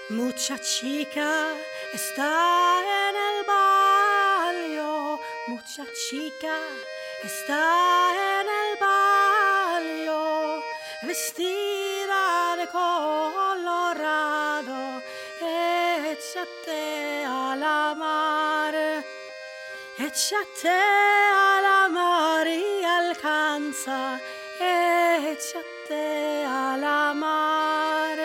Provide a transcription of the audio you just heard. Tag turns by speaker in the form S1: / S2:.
S1: Mucha chica está en el barrio, mucha chica está en el barrio, vestida de colorado, échate a la mar, échate a la mar y alcanza, échate a la mar.